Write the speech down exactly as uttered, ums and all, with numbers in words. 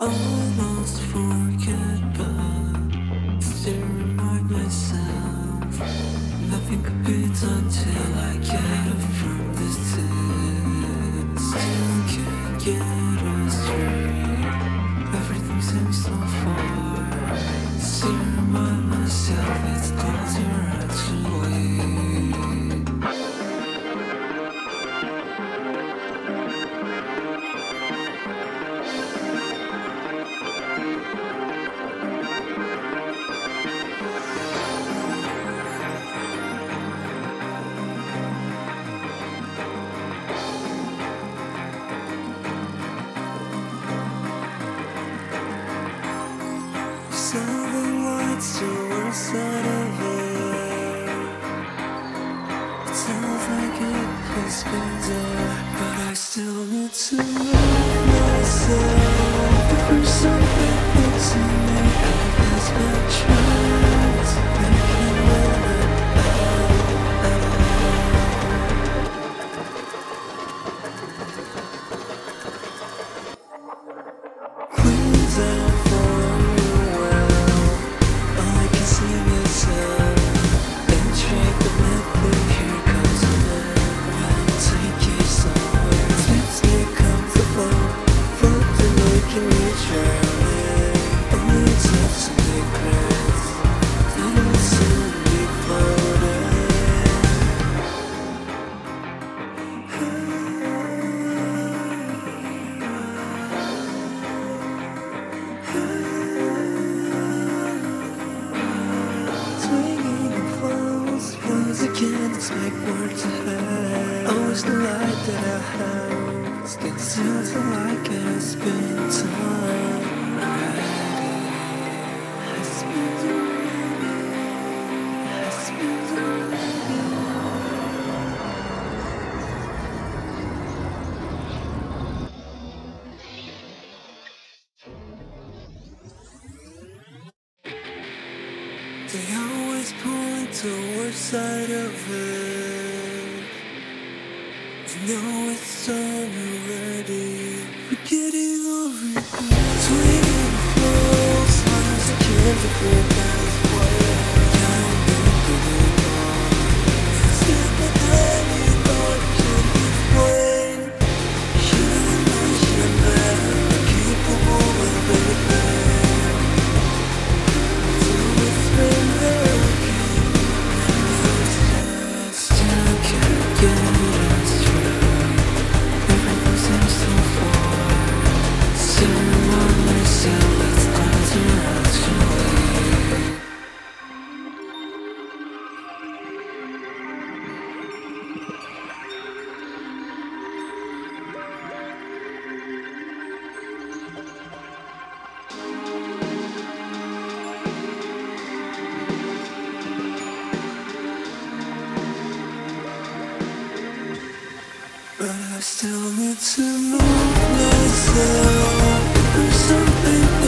almost forget, but still remind myself nothing could be done till I get up from this tip. Still can't get us straight. Everything seems so far. Still remind myself it's closer actually. Seven lights to one side of it. It sounds like it has been done, but I still need to love myself. The first something that's in me, I guess I tried to make it let it out at all. Queens out for can't expect words ahead. Always the light that I have. It's getting something like it's been time already. It's been already. It's been already. They always point towards side of it. You know it's done already. We're getting over it. Swinging the floor, smiles I can't forget. That's why I know it all. Step back, let me know I can't explain. Should've known, should've known. I'm capable of anything. But I still need to move myself. There's something